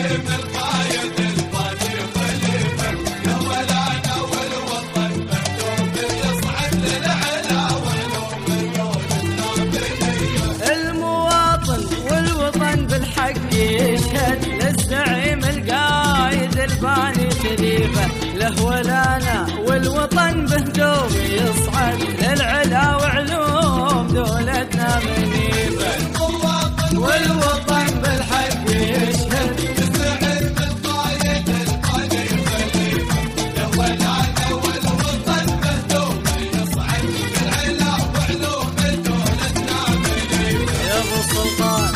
يشهد للزعيم القايد الباني خليفة له ولانا والوطن بهدوم يصعد للعلا وعلوم دولتنا منيبة والوطن بالحق يشهد للزعيم القايد الباني خليفة له ولانا والوطن بهدوم يصعد للعلا وعلوم دولتنا منيبة يا ابو السلطان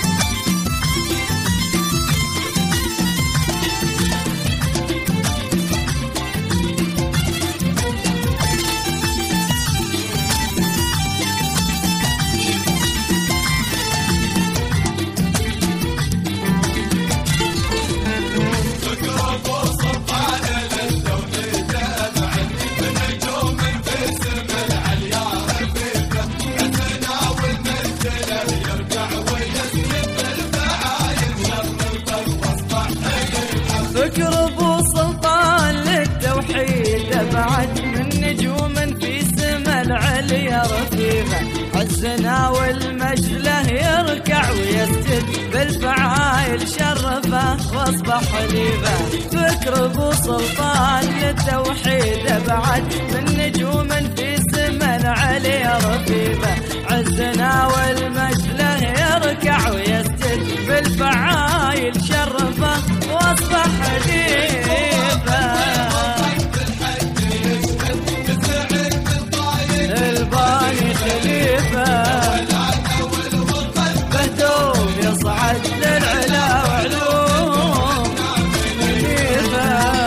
فكر ابو سلطان للتوحيد ابعد من نجوم في سما العليا رفيفه عزنا والمجد له يركع ويسجد بالفعايل شرفه واصبح خليفه فكر ابو سلطان للتوحيد ابعد من نجوم في سما العليا رفيفه عزنا والمجد له يركع ويسجد بالفعايل شرفه واصبح خليفة الباني خليفة بهدوم يصعد للعلا وعلوم خليفة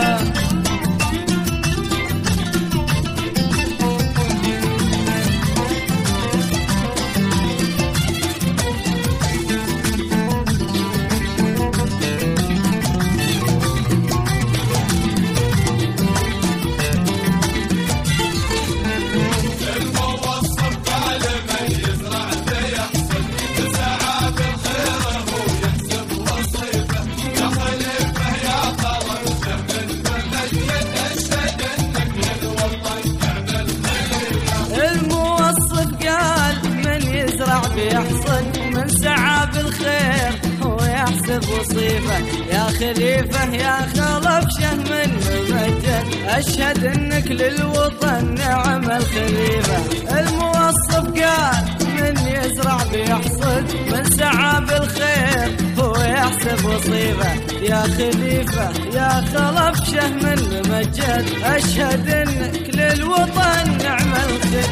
بيحصل من سعى بالخير هو يحسب وصيفه يا خليفة يا خلف شهم الممجد أشهد إنك للوطن نعم الخليفة الموصف قال من يزرع بيحصل من سعى بالخير هو يحسب وصيفه يا خليفة يا خلف شهم الممجد أشهد إنك للوطن نعم الخليفة